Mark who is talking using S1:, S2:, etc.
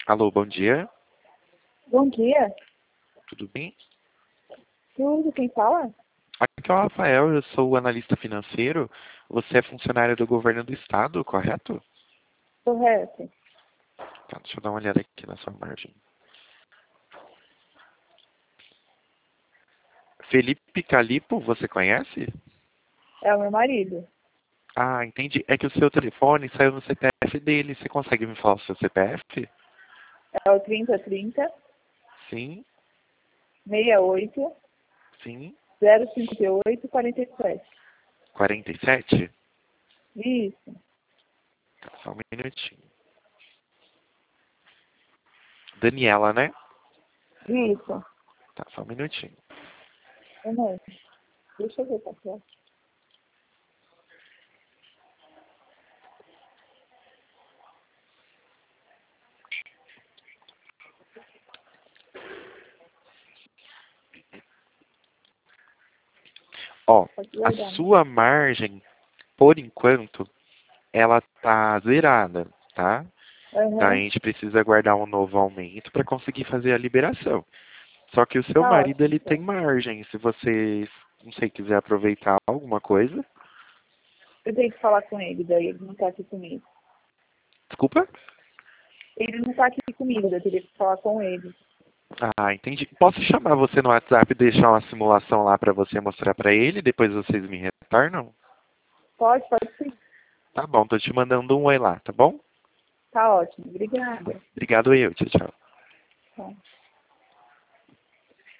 S1: Alô, bom dia.
S2: Bom dia.
S1: Tudo bem?
S2: Tudo, quem fala?
S1: Aqui é o Rafael, eu sou o analista financeiro. Você é funcionário do governo do estado, correto?
S2: Correto.
S1: Tá, deixa eu dar uma olhada aqui na sua margem. Felipe Calipo, você conhece?
S2: É o meu marido.
S1: Ah, entendi. É que o seu telefone saiu no CPF dele. Você consegue me falar o seu CPF?
S2: É o 3030
S1: Sim,
S2: 68
S1: sim.
S2: 058 47.
S1: 47?
S2: Isso.
S1: Tá, só um minutinho. Daniela, né?
S2: Isso.
S1: Tá, só um minutinho.
S2: É mesmo. Deixa eu ver, tá certo.
S1: Ó,
S2: Pode
S1: a
S2: guardar, né?
S1: sua margem, por enquanto, ela tá zerada, tá? A
S2: Aham.
S1: gente precisa aguardar um novo aumento para conseguir fazer a liberação. Só que o seu
S2: Tá
S1: marido,
S2: ótimo,
S1: ele tem
S2: então.
S1: margem. Se você, não sei, quiser aproveitar alguma coisa.
S2: Eu tenho que falar com ele, daí ele não tá aqui comigo.
S1: Desculpa?
S2: Ele não tá aqui comigo, eu teria que falar com ele.
S1: Ah, entendi. Posso chamar você no WhatsApp e deixar uma simulação lá para você mostrar para ele? Depois vocês me retornam?
S2: Pode sim.
S1: Tá bom, tô te mandando um oi lá, tá bom?
S2: Tá ótimo. Obrigada.
S1: Obrigado eu, tchau, tchau.
S2: Tá.